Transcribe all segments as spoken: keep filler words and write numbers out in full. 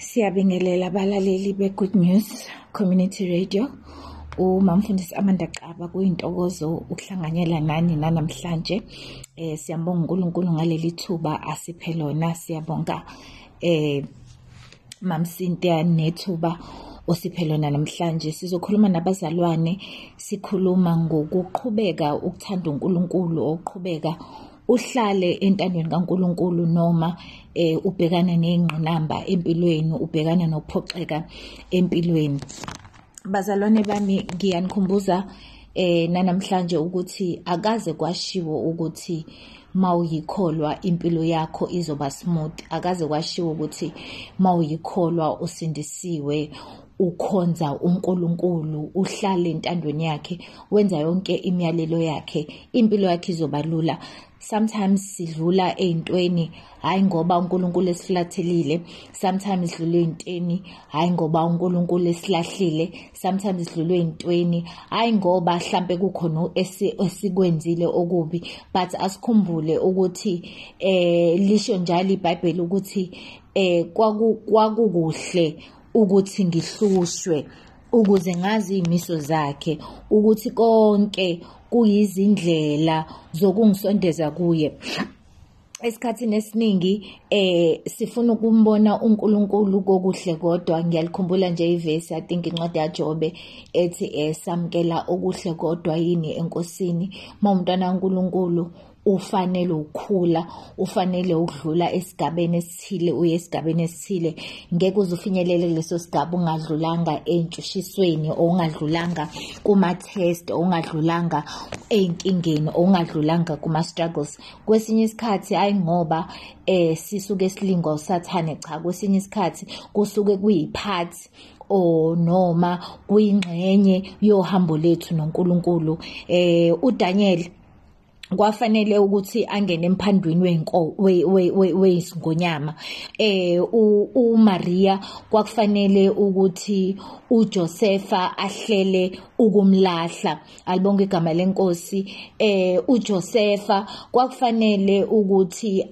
Siyabingelela abalaleli be-Good News Community Radio. Umamfundisi Amanda Xaba kuyintokozo ukuhlanganyela nani namhlanje. Eh siyabonga uNkulunkulu ngaleli thuba asiphe lona. Siyabonga eh Mamsintia nethuba osiphe lona namhlanje. Sizokhuluma nabazalwane, sikhuluma ngokuqhubeka ukuthanda uNkulunkulu, oqhubeka uhlale entandweni kaNkulunkulu noma eh ubhekana nezingqinamba empilweni, ubhekana nokuphoxeka empilweni. Bazalwane bami, ngiyanikhumbuza eh namhlanje ukuthi akaze kwashiwo ukuthi mawuyikholwa impilo yakho izoba smooth. Akaze kwashiwo ukuthi mawuyikholwa usindisiwe, ukhonza uNkulunkulu, uhlale entandweni yakhe, wenza yonke imiyalelo yakhe, impilo yakhe izoba lula. Sometimes sidlula eintweni hayi ngoba uNkulunkulu esiflathelile, sometimes sidlula eintweni hayi ngoba uNkulunkulu esilahlile, sometimes sidlula eintweni hayi ngoba mhlambe kukhona esikwenzile okubi. But asikhumbule ukuthi eh lisho njalo iBhayibheli ukuthi eh kwakukuhle ukuthi ngihlushwe ukuze ngazi imiso zakhe, ukuthi konke kuyizindlela zokungisondeza kuye. Esikhathini esiningi eh sifuna ukumbona uNkulunkulu kokuhle kodwa. Ngiyalikhumbula nje ivesi, I think incwadi yaJobe ethi esamkela okuhle kodwa yini enkosini. Mawumntwana kaNkulunkulu ufanele ukukhula, ufanele ukudlula esigabeni esithile uye esigabeni esithile. Ngeke uzufinyelele kuleso sigaba ungadlulanga entshushisweni, ongadlulanga kuma test, ongadlulanga einkingeni, ongadlulanga kuma struggles. Kwesinye isikhathi hayi ngoba eh sisuke silingwa uSathane, cha, kwesinye isikhathi kusuke kuyiphathi o noma kuyingxenye yohambo lethu noNkulunkulu. Eh uDaniel kwafanele ukuthi angene emphandweni wenko weisingonyama. eh uMaria kwakufanele ukuthi uJosepha ahlele ukumlahla. Alibonke igama lenkosi. eh uJosepha kwakufanele ukuthi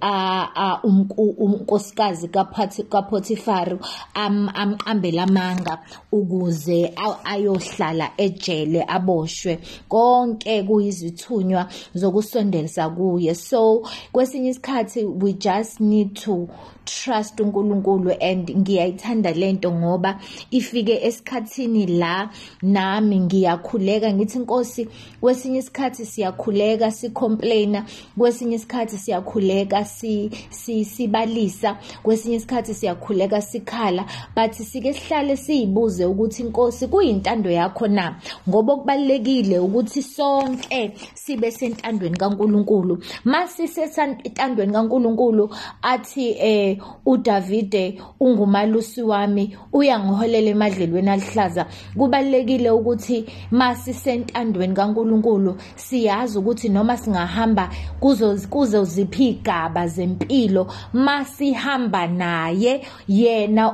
a unkosikazi kaPotifari amqambela amanga ukuze ayohlala ejele, aboshwe. Konke kuyizithunywa zokusondelisa kuye. So kwesinye isikhathi we just need to trust uNkulunkulu, and ngiyayithanda lento ngoba ifike esikhathini la nami ngiyakhuleka ngithi Nkosi, kwesinye isikhathi siyakhuleka sicomplaina, kwesinye isikhathi siyakhuleka si sibalisa, kwesinye isikhathi siyakhuleka sikhala, but sike sihlale sizibuze ukuthi Nkosi kuyintando yakho na, ngoba kubalekile ukuthi sonke sibe sentandweni kaNkulunkulu. Masisesentandweni kaNkulunkulu athi eh uDavide ungumalusi wami, uyangiholela emadlelweni alihlaza. Kubalekile ukuthi masisentandweni kaNkulunkulu siyazi ukuthi noma singahamba kuzo kuzo ziphi igaba zempilo, masihamba naye, yena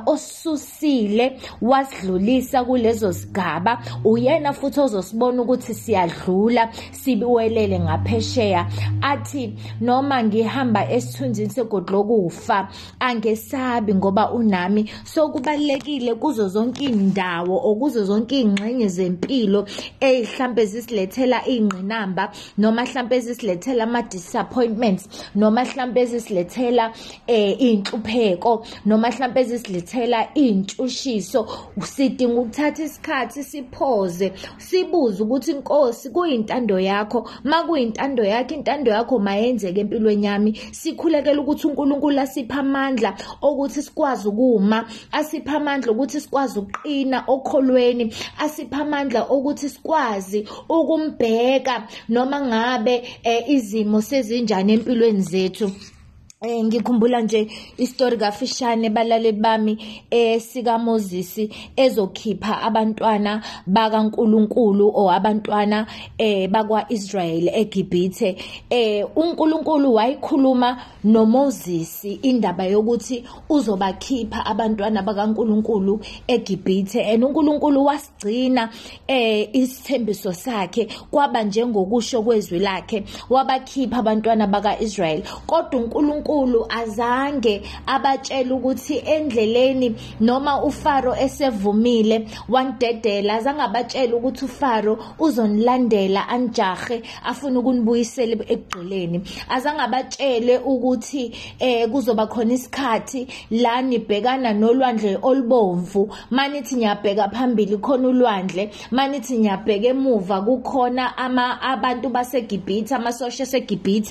osusile wasidlulisa kulezo sigaba, uyena futhi ozosibona ukuthi siyadlula sibiwelele ngaphesheya. Athi noma ngihamba esithunzini segodlokufa angesabi ngoba unami. So kubalekile kuzo zonke indawo okuzo zonke ingxenye zempilo ehlambe zisilethela ingqinamba, noma mhlambe zisilethela ama disappointments, noma mhlambe zisilethela eh inhlupheko, noma mhlambe zisilethela intshushiso. Usidinga ukuthatha isikhathi siphoze, sibuze ukuthi Nkosi kuyintando yakho. Makuyintando yakho, intando yakho mayenzeke empilweni yami. Sikhulekela ukuthi uNkulunkulu asipha amandla ukuthi sikwazi ukuma, asipha amandla ukuthi sikwazi ukuqina okholweni, asipha amandla ukuthi sikwazi ukumbheka noma ngabe eh, izimo sezinjani empilweni zethu. Eh ngikhumbula nje istory kafishane balaleli bami eh sika Moses ezokhipha abantwana bakaNkulunkulu o abantwana eh bakwa Israel eGibhithe. Eh uNkulunkulu wayikhuluma noMoses indaba yokuthi uzobakhipha abantwana bakaNkulunkulu eGibhithe, and uNkulunkulu wasigcina eh isithembiso sakhe kwaba njengokusho kwezwi lakhe, wabakhipha abantwana bakaIsrael. Kodwa uNkulunkulu uNkulunkulu azange abatshela ukuthi endleleni noma uFaro esevumile wandedela, azange abatshela ukuthi uFaro uzonilandela anjahe afuna ukunibuyisela ekugqileni, azange abatshele ukuthi eh kuzoba khona isikhathi la nibhekana nolwandle olubomvu, manithi nyabheka phambili khona ulwandle, manithi nyabheka emuva kukhona ama abantu baseGibhithe, amasosha aseGibhithe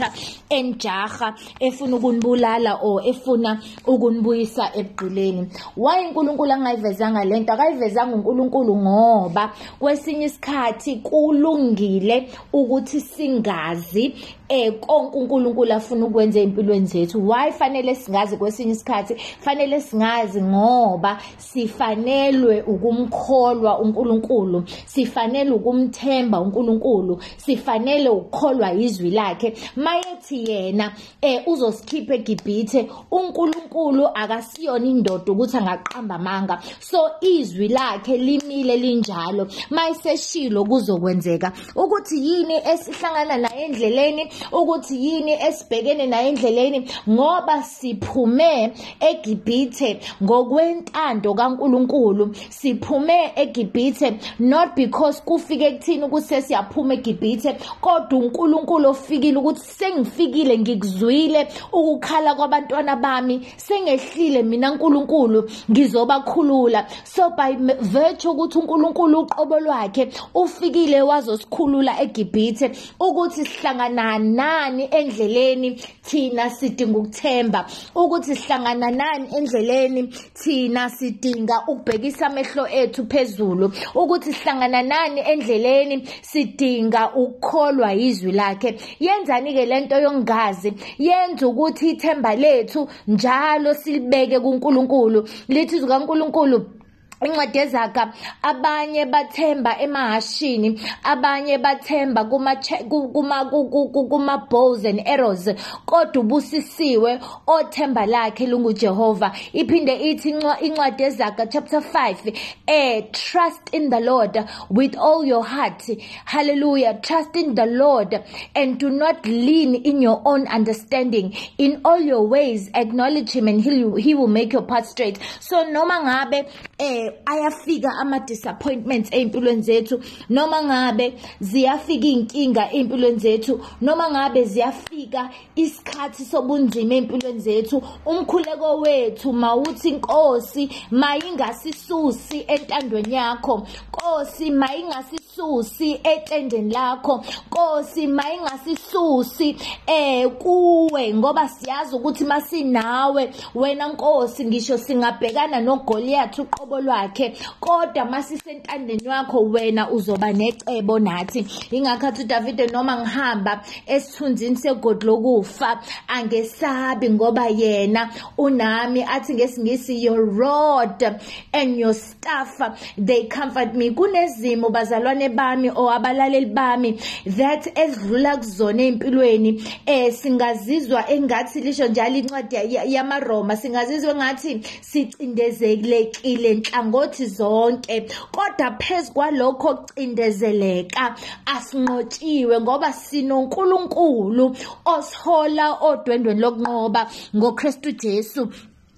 enjaha efuna ukunibulala o efuna ukunibuyisa ebugqileni. Why uNkulunkulu angayivezanga lento? Akayivezanga uNkulunkulu ngoba kwesinye isikhathi kulungile ukuthi singazi eh konke uNkulunkulu afuna ukwenza empilweni zethu. Why fanele singazi kwesinye isikhathi? Fanele singazi ngoba sifanelwe ukumkholwa uNkulunkulu, sifanele ukumthemba uNkulunkulu, sifanele ukukholwa izwi lakhe. Mayethi yena eh uzosikhipha eGibhithe, uNkulunkulu akasiyona indoda ukuthi angaqamba amanga, so izwi lakhe limile linjalo. Mayiseshilo kuzokwenzeka. Ukuthi yini esihlangana naye endleleni, ukuthi yini esibhekene naye endleleni, ngoba siphume eGibhithe ngokwentando kaNkulunkulu. Siphume eGibhithe not because kufike kuthini ukuthi sesiyaphuma eGibhithe, kodwa uNkulunkulu ofikile ukuthi sengifikile, ngikuzwile ukukhala kwabantwana bami, sengehlile mina uNkulunkulu ngizobakhulula. So by virtue ukuthi uNkulunkulu uqobo lwakhe ufikile wazosikhulula eGibhithe, ukuthi sihlangana nani endleleni thina sidinga ukuthemba, ukuthi sihlangana nani endleleni thina sidinga ukubhekisa amehlo ethu phezulu, ukuthi sihlangana nani endleleni sidinga ukukholwa izwi lakhe. Yenzani ke lento yongazi? Yenza ukuthi ithemba lethu njalo silibeke kuNkulunkulu. Lithi zikaNkulunkulu incwadi yeZaga, abanye bathemba emahashini, abanye bathemba kuma kuma kuma bows and arrows, kodwa ubusisiwe othemba lakhe lunguJehova. Iphinde ithi incwadi yeZaga chapter five, eh trust in the Lord with all your heart. Hallelujah. Trust in the Lord and do not lean in your own understanding. In all your ways acknowledge him and he, he will make your path straight. So noma ngabe eh ayafika ama disappointments empilweni zethu, noma ngabe ziyafika inkinga empilweni zethu, noma ngabe ziyafika isikhathi sobunzima empilweni zethu, umkhuleko wethu mawuthi Nkosi mayingasisusi entandweni yakho, Nkosi mayingasisusi etendeni lakho, Nkosi mayingasisusi eh kuwe, ngoba siyazi ukuthi masinawe wena Nkosi ngisho singabhekana noGoliath uqobo lwakhe, kodwa masisentandeni yakho wena uzoba necebo nathi. Ingakhathi uDavide, noma ngihamba esithunzini segodi lokufa angesabi ngoba yena unami, athi ngesingisi your rod and your staff they comfort me. Kunezimo bazalwane bami o abalaleli bami that ezidlula kuzona empilweni eh singazizwa engathi lisho njalo incwadi yamaRoma, singazizwa ngathi sicindezelekile nhlangothi zonke, kodwa phezu kwalokho kucindezeleka asinqotshiwe ngoba sinoNkulunkulu osihola odwendweni lokunqoba ngoKristu Jesu.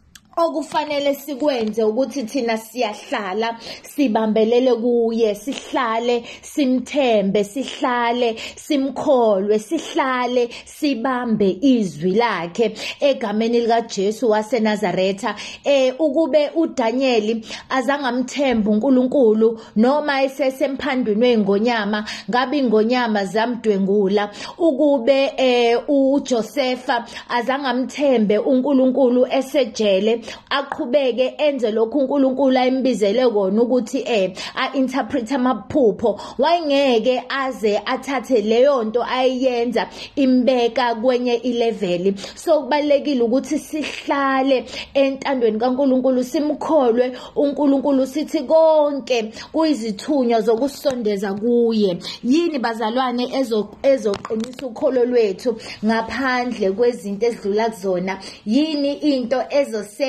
Okufanele sikwenze ukuthi thina siyahlala sibambelele kuye, sihlale simthembe, sihlale simkholwe, sihlale sibambe izwi lakhe egameni lika Jesu waseNazaretha. Eh ukube uDaniel azangamthemba uNkulunkulu noma esesemphandweni weingonyama, ngabe ingonyama zamdwengula. Ukube eh uJosepha azangamthembe uNkulunkulu esejele, aqhubeke enze lokhu uNkulunkulu ayimbizele kona ukuthi eh a interpret amaphupho, wayengeke aze athathe leyo nto ayiyenza imbeka kwenye ilevel. So kubalekile ukuthi sihlale entandweni kaNkulunkulu, simkholwe uNkulunkulu, sithi konke kuyizithunywa zokusondeza kuye. Yini bazalwane ezoqinisa ukholo lwethu ngaphandle kwezinto ezidlula kuzona? Yini into ezosenza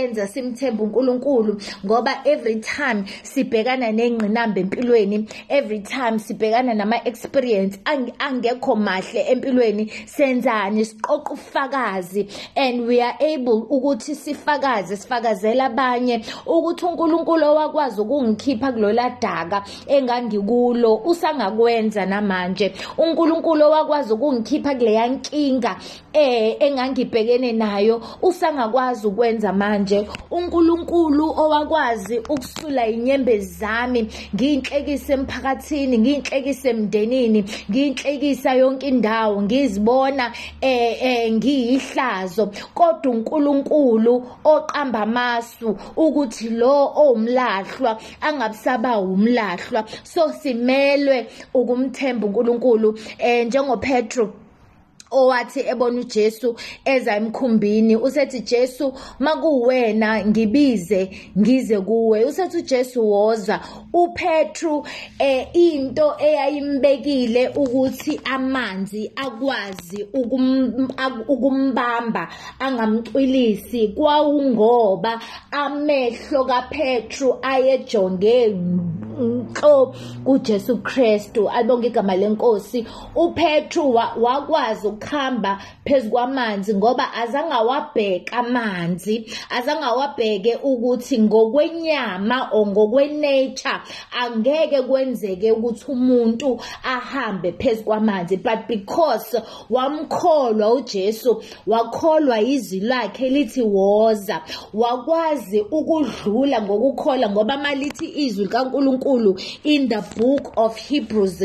eyenza simthembe uNkulunkulu, ngoba every time sibhekana nengqinamba empilweni, every time sibhekana nama experience angekho mahle empilweni, senzani? Siqoqa ufakazi, and we are able ukuthi sifakaze sifakazela abanye ukuthi uNkulunkulu owakwazi ukungikhipha kulola daka engangikulo usangakwenza namanje. uNkulunkulu owakwazi ukungikhipha kuleya nkinga eh engangibhekene nayo usangakwazi ukwenza manje. uNkulunkulu owakwazi ukusula inyembezi zami, ngiyinhlekisa emphakathini, ngiyinhlekisa emndenini, ngiyinhlekisa yonke indawo, ngizibona eh eh ngiyihlazo, kodwa uNkulunkulu oqamba amasu ukuthi lo owumlahlwa angabusaba umlahlwa. So simelwe ukumthemba uNkulunkulu eh njengoPetro owathi ebona uJesu eza emkhumbini, usethi Jesu makuwena ngibize ngize kuwe. Usethi uJesu woza. uPetru eh into eyayimbekile ukuthi amanzi akwazi ukumbamba angamcwilisi kwawungoba amehlo kaPetru ayejonge nko kuJesu Kristu. Alibonge igama lenkosi. uPetru wakwazi ukuhamba phezu kwamanzi ngoba azange wabheka amanzi, azange wabheke ukuthi ngokwenyama o ngokwenature angeke kwenzeke ukuthi umuntu ahambe phezu kwamanzi, but because wamkholwa uJesu, wakholwa izwi lakhe lithi woza, wakwazi ukudlula ngokukholwa, ngoba malithi izwi kaNkulunkulu in the book of Hebrews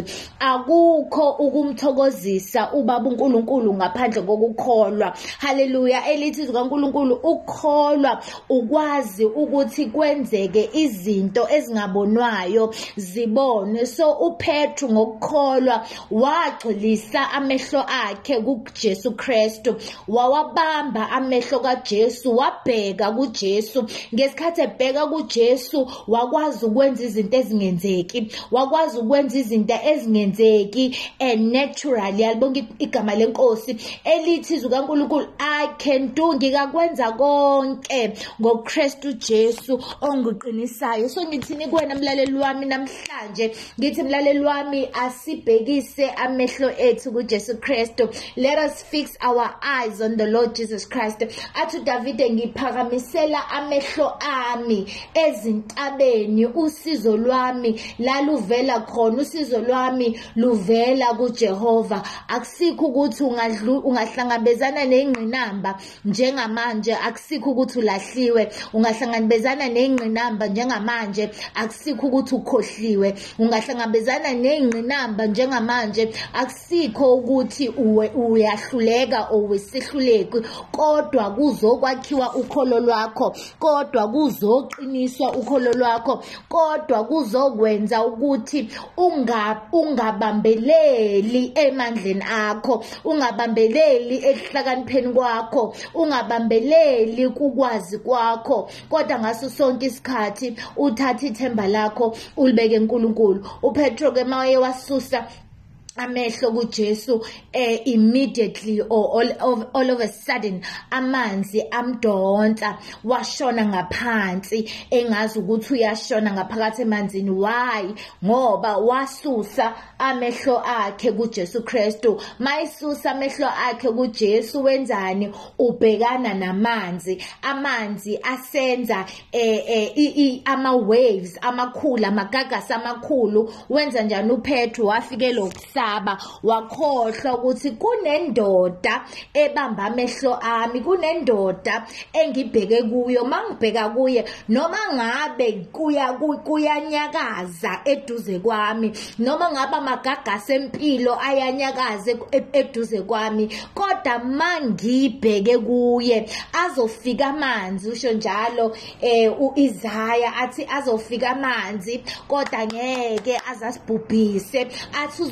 akukho ukumthokozisa ubaba uNkulunkulu ngaphandle kokukholwa. Haleluya. Elithi izwi kaNkulunkulu ukukholwa ukwazi ukuthi kwenzeke izinto ezingabonwayo zibone. So uPetru ngokukholwa wagxilisa amehlo akhe kuJesu Kristu, wawabamba amehlo kaJesu, wabheka kuJesu. Ngesikhathi ebheka kuJesu wakwazi ukwenza izinto ezingenzeki, wakwazi ukwenza izinto ezingenzeki and naturally. Yalibonga igama lenkosi. Elithi izwi kaNkulunkulu I can do, ngikakwenza konke ngoKristu Jesu ongiqinisayo. So ngithini kuwena mlaleli wami namhlanje? Ngithi mlaleli wami asibhekise amehlo ethu kuJesu Kristu. Let us fix our eyes on the Lord Jesus Christ. Athi Davide, ngiphakamisela amehlo ami ezintabeni, usizo lwami laluvela khona, usizo lwami luvela kuJehova. Akusikho ukuthi ungahlangabezana nengqinamba njengamanje, akusikho ukuthi ulahliwe. Ungahlangabezana nengqinamba njengamanje, akusikho ukuthi ukhohliwe. Ungahlangabezana nengqinamba njengamanje, akusikho ukuthi uyahluleka owesihluleki, kodwa kuzokwakhiwa ukholo lwakho, kodwa kuzoqiniswa ukholo lwakho, kodwa kuzokwenza ukuthi ungabambeleli emandleni akho, ungabambeleli ekuhlakanipheni kwakho, ungabambeleli kukwazi kwakho, kodwa ngaso sonke isikhathi uthatha ithemba lakho ulibeke eNkulunkulu. uPetro ke maye wasusa amehlo kuJesu eh immediately or all of, all of a sudden amanzi amdonsa, washona ngaphansi engazi ukuthi uyashona ngaphakathi emanzini. Why? Ngoba wasusa amehlo akhe kuJesu Kristu. Mayisusa amehlo akhe kuJesu wenzani? Ubhekana namanzi. Amanzi asenza eh, eh ama waves amakhulu, amagagasi amakhulu. Wenza njani uPetru? Wafike lo wakhohlwa ukuthi kunendoda ebamba amehlo ami, kunendoda engibheke kuyo. Mangibheka kuye, noma ngabe kuya kuyanyakaza eduze kwami, noma ngabe amagagasi empilo ayanyakaze eduze kwami, kodwa mangibheke kuye azofika amanzi. Usho njalo eh uIsaya athi azofika amanzi kodwa ngeke azasibhubhise, athi uzofika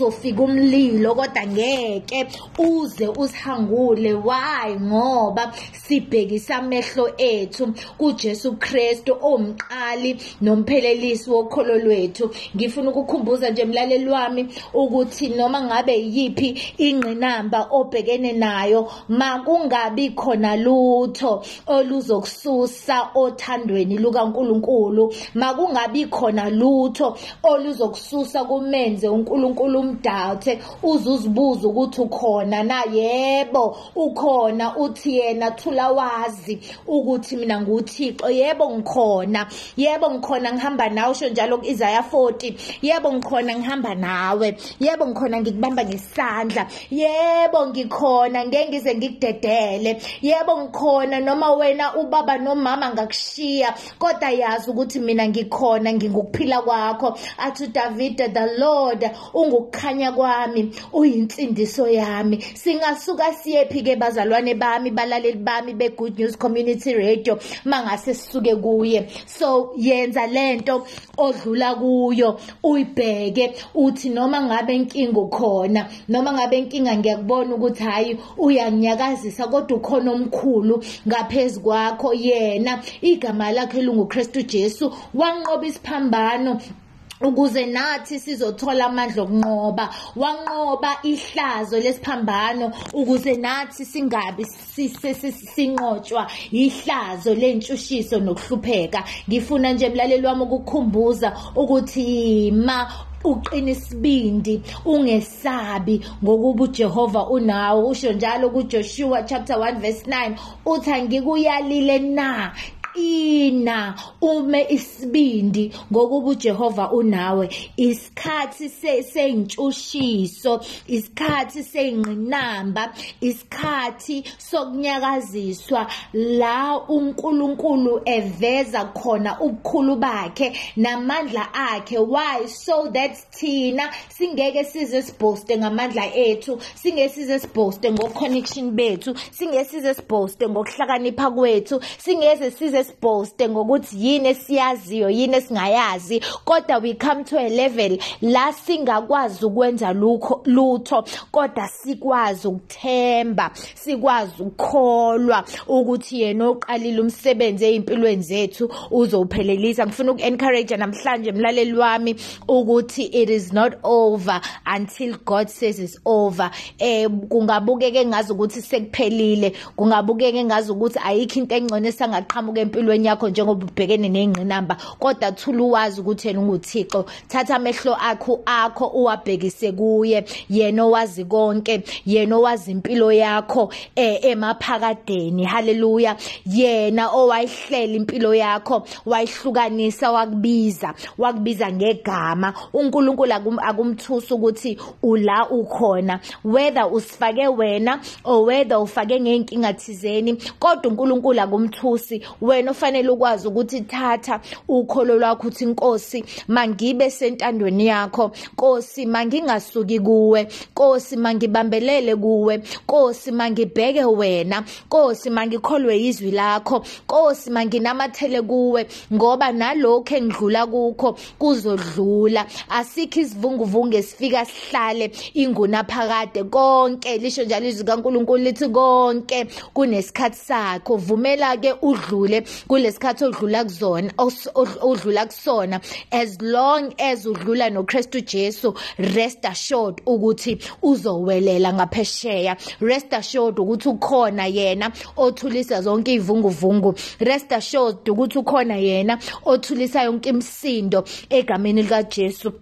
kumlilo kodwa ngeke uze usihangule. Why? Ngoba sibhekisa amehlo ethu kuJesu Kristu omqali nomphelelisi wokholo lwethu. Ngifuna ukukhumbuza nje mlaleli wami ukuthi noma ngabe yipi ingqinamba obhekene nayo, makungabi khona lutho oluzokususa othandweni lukaNkulunkulu, makungabi khona lutho oluzokususa kumenze uNkulunkulu umdawuthe uzuzibuza ukuthi ukhona na. Yebo ukhona, uthi yena thula wazi ukuthi mina nguThixo. Yebo ngikhona, yebo ngikhona ngihamba nawe, usho njalo ku-Isaiah forty. Yebo ngikhona ngihamba nawe, yebo ngikhona ngikubamba ngesandla, yebo ngikhona ngeke ngize ngikudedele, yebo ngikhona noma wena ubaba nomama ngakushiya, kodwa yazi ukuthi mina ngikhona ngingukuphila kwakho. Athi Davida, the Lord ungukukhanya kwami, uyinsindiso yami. Singasuka siyephi ke bazalwane bami, balaleli bami be Good News Community Radio, mangase sisuke kuye. So yenza lento odlula kuyo, uyibheke uthi noma ngabe inkinga ukhona, noma ngabe inkinga ngiyakubona ukuthi hayi uyanyakazisa, kodwa ukhona omkhulu ngaphezulu kwakho. Yena igama lakhe linguKristu Jesu, wanqoba isiphambano ukuze nathi sizothola amandla okunqoba. Wanqoba ihlazo lesiphambano ukuze nathi singabi sinqotshwa ihlazo lentshushiso nokuhlupheka. Ngifuna nje mlaleli wami ukukukhumbuza ukuthi ma uqina isibindi ungesabi ngokuba uJehova unawo. Usho njalo kuJoshua chapter one verse nine uthi angikuyalile na, ina ume isibindi ngokuba uJehova unawe. Isikhathi seyintshushiso, isikhathi seyingqinamba, isikhathi sokunyakaziswa la uNkulunkulu eveza khona ubukhulu bakhe namandla akhe. Why? So that thina singeke size sibhoste ngamandla ethu, singeke size sibhoste ngoconnection bethu, singeke size sibhoste ngokuhlakanipha kwethu, singeke size sibhoste ngokuthi yini esiyaziyo yini esingayazi, kodwa we come to a level la singakwazi ukwenza lutho, kodwa sikwazi ukuthemba, sikwazi ukukholwa ukuthi yena oqalile umsebenzi ezimpilweni zethu uzowuphelelisa. Ngifuna uku-encourage namhlanje mlaleli wami ukuthi it is not over until God says it's over. Eh kungabukeke ngazi ukuthi sekuphelile, kungabukeke ngazi ukuthi ayikho into engcono esangaqhamuka empilweni yakho njengoba ubhekene nezingqinamba, kodwa thula uwazi ukuthi yena unguThixo. Thatha amehlo akho akho uwabhekise kuye, yena owazi konke, yena owazi impilo yakho eh emaphakadeni. Haleluya. Yena owayihlela impilo yakho, wayihlukanisa, wakubiza, wakubiza ngegama. uNkulunkulu akumthusa ukuthi ula ukhona, whether usifake wena or whether ufake ngenkinga thizeni, kodwa uNkulunkulu akumthusi. Wena ufanele ukwazi ukuthi thatha ukholo lwakho uthi Nkosi mangibe sentandweni yakho, Nkosi mangingasuki kuwe, Nkosi mangibambelele kuwe, Nkosi mangibheke wena, Nkosi mangikholwe izwi lakho, Nkosi manginamathele kuwe, ngoba nalokho engidlula kukho kuzodlula. Asikho isivunguvungu esifika sihlale inguna phakade. Konke lisho njalo izwi kaNkulunkulu lithi konke kunesikhathi sakho. Vumela ke udlule kulesikhathi odlula kuzona, odlula kusona. As long as udlula noKristu Jesu, rest assured ukuthi uzowelela ngaphesheya. Rest assured ukuthi ukhona yena othulisa zonke izivunguvungu. Rest assured ukuthi ukhona yena othulisa yonke imisindo egameni likaJesu.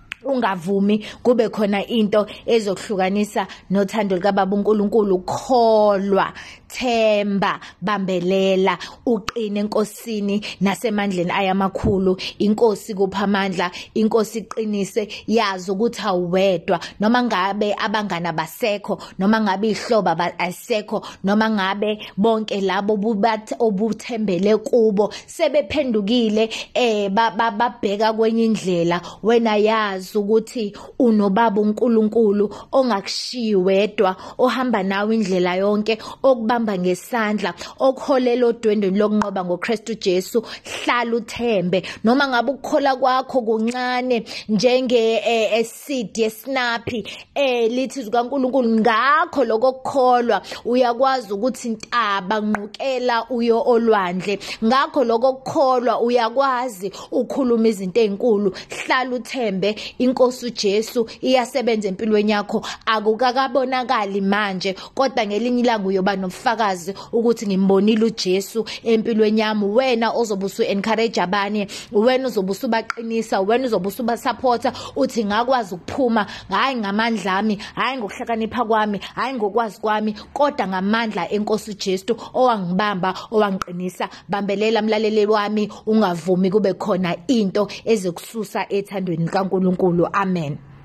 Ungavumi kube khona into ezokuhlukanisa nothando likaBaba uNkulunkulu. Kholwa, themba, bambelela, uqine enkosini nasemandleni ayamakhulu. Inkosi kupha amandla, inkosi iqinise, yazi ukuthi awedwa. Noma ngabe abangana basekho, noma ngabe ihloba asekho, noma ngabe bonke labo obuthembele kubo sebephendukile eh bababheka kwenye indlela, wena yazi ukuthi unobaba uNkulunkulu ongakushiyi wedwa, ohamba nawe indlela yonke, okuba ukubamba ngesandla okuholela odwendweni lokunqoba ngoKristu Jesu. Hlala uthembe noma ngabe ukukhola kwakho kuncane njenge esidi esinapi eh lithi zikaNkulunkulu. Ngakho lokho kukholwa uyakwazi ukuthi intaba nqukela uyo olwandle. Ngakho lokho kukholwa uyakwazi ukukhuluma izinto ezinkulu. Hlala uthembe inkosi uJesu iyasebenza empilweni yakho. Akukakabonakali manje kodwa ngelinye ilanga uyoba nobufakazi ukuthi ngimbonile uJesu empilweni yami. Wena ozobe usu encourage abanye, wena ozobe usubaqinisa, wena ozobe usubasupporta uthi ngakwazi ukuphuma hayi ngamandla ami, hayi ngokuhlakanipha kwami, hayi ngokwazi kwami, kodwa ngamandla enkosi uJesu owangibamba, owangiqinisa. Bambelela mlaleli wami, ungavumi kube khona into ezekususa ethandweni likaNkulunkulu. Amen.